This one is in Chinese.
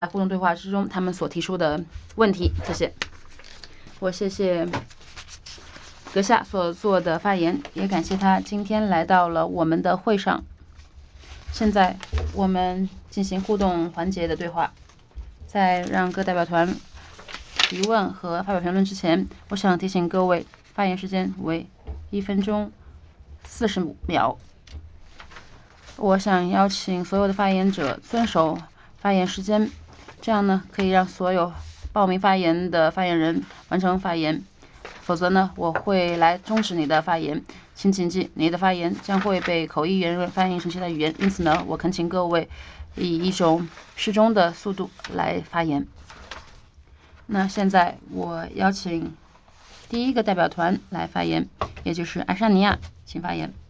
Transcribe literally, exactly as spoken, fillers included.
互动对话之中他们所提出的问题。谢谢。我谢谢阁下所做的发言，也感谢他今天来到了我们的会上。现在我们进行互动环节的对话。在让各代表团提问和发表评论之前，我想提醒各位，发言时间为一分钟四十秒。我想邀请所有的发言者遵守发言时间，这样呢可以让所有报名发言的发言人完成发言。否则呢，我会来终止你的发言。请谨记，你的发言将会被口译员翻译成其他语言，因此呢，我恳请各位以一种适中的速度来发言。那现在我邀请第一个代表团来发言，也就是爱沙尼亚，请发言。